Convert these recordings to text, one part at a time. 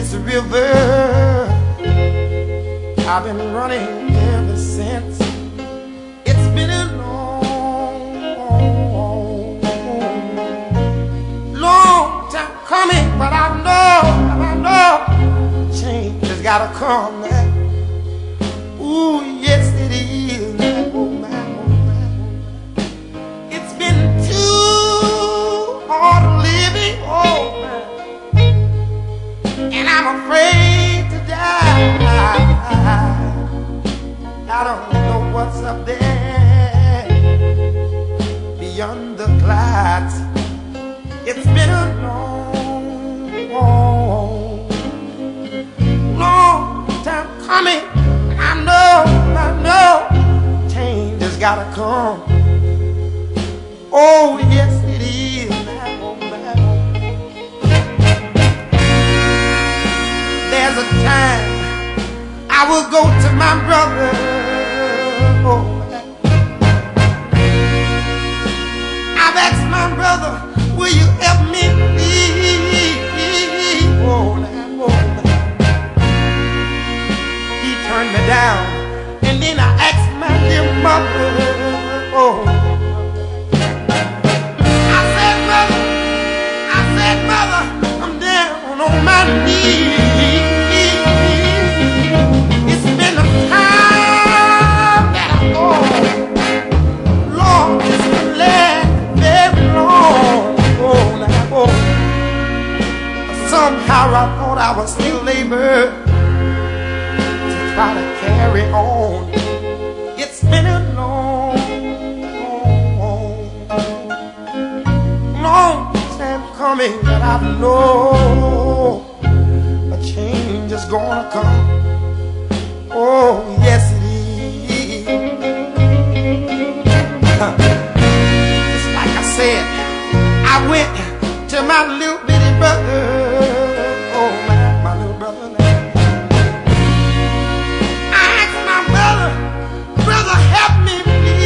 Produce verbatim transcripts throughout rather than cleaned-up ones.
this river. I've been running ever since. It's been a long, long time coming, but I know, I know, change has gotta come now. Ooh, yes it is now. Oh my, oh my. It's been too hard living, oh my, and I'm afraid to die. I don't know what's up there beyond the clouds. It's been a long, long, long time coming. I know, I know, change has gotta come. Oh yes it is now, oh my. There's a time I will go to my brother. Oh, I've asked my brother, will you help me please? Oh, now, oh, he turned me down, and then I asked my dear mother. Oh, I said, brother, I said, mother, I'm down on my knees. It's been a time that I thought, Lord, it's been last very long. Oh, now, oh. Somehow I thought I was still able to try to carry on. It's been a long, long, long time coming, but I know a change is gonna come. Oh, yes it is. Just like I said, I went to my little bitty brother. Oh, my, my little brother. I asked my brother, brother, help me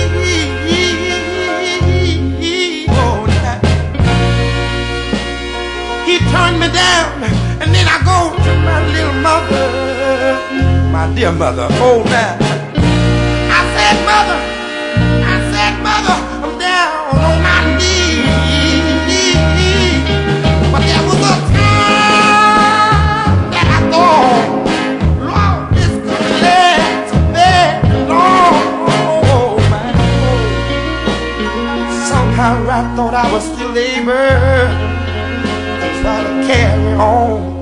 please. Oh, now. He turned me down, and then I go to my little mother. My dear mother, oh now. I said, mother, I said, mother, I'm down on my knees. But there was a time that I thought, Lord, this could last very long. Oh, my Lord. Somehow I thought I was still able to try to carry on.